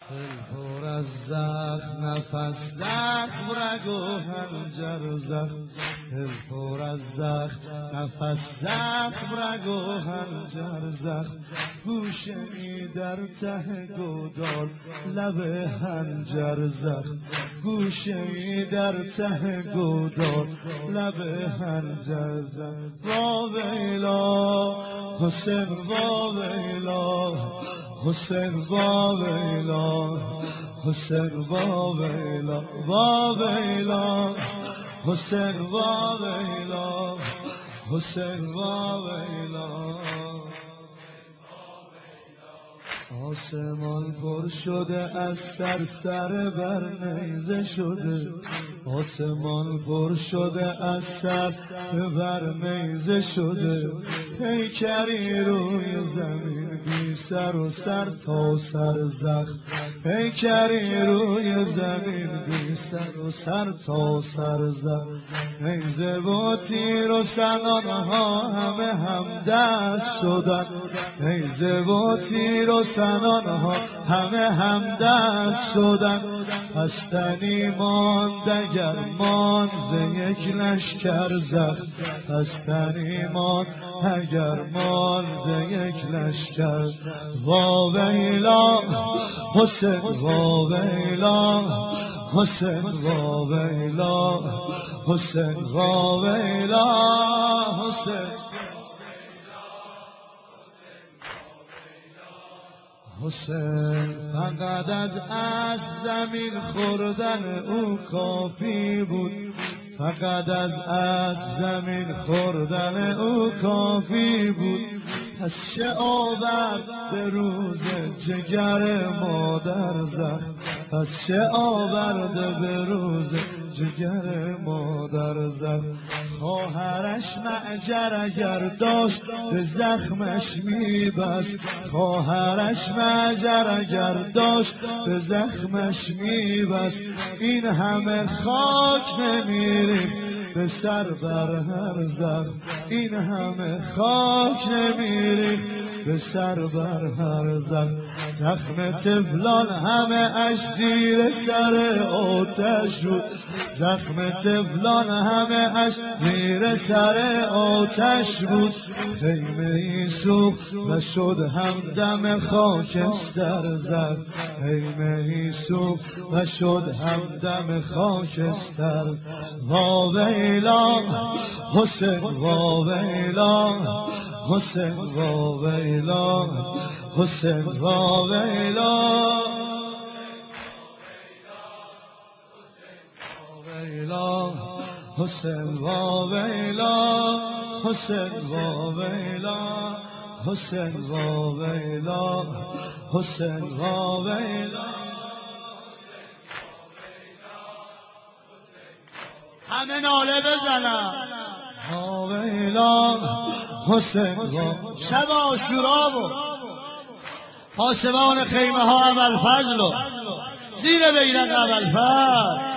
دل پر از زخم، نفس زخم، رگ و حنجر زخم. دل پر از زخم، نفس زخم، رگ و حنجر زخم. گوشه ای در ته گودال، لب حنجر زخم. گوشه ای در ته گودال، لب حنجر زخم. واویلا حسین، واویلا حسین، واویلا حسین، واویلا واویلا حسین، واویلا حسین، واویلا. آسمان پر شده از سر بر نیزه شده. آسمان پر شده از سر بر نیزه شده. پیکری روی زمین بی سر و سر تا سر زخم. پیکری روی زمین بی سر و سر تا سر زخم. نیزه و تیر و سنانها همه همدست شدن. نیزه و تیر و سنانها همه همدست شدن. پستنی ماند اگر ماند ز یک لشکر زخم. پستنی ماند اگر ماند ز یک لشکر. واویلا حسین، واویلا حسین، واویلا حسین، واویلا حسین. حسین فقط از اسب زمین خوردن او کافی بود. فقط از اسب زمین خوردن او کافی بود. پس چه آورد به روز جگر مادر زخم. پس چه آورده به روز جگر مادر زخم. خواهرش معجر اگر داشت به زخمش میبست. خواهرش معجر اگر داشت به زخمش میبست. این همه خاک نمیریخت به سر بر هر زخم. این همه خاک نمیریخت به سر بر هر زخم. زخم طفلان همه اش زیر سر آتش بود. زخم طفلان همه اش زیر سر آتش بود. خیمه ای سوخت و شد همدم خاکستر زخم. خیمه ای سوخت و شد همدم خاکستر. واویلا حسین، واویلا حسین، واویلا حسین، واویلا حسین، واویلا حسین، واویلا حسین، واویلا حسین، واویلا. همه ناله بزنن واویلا حسین. شب عاشورا بود. پاسبان خیمه ها ابوالفضل و زیر بیرق ابوالفضل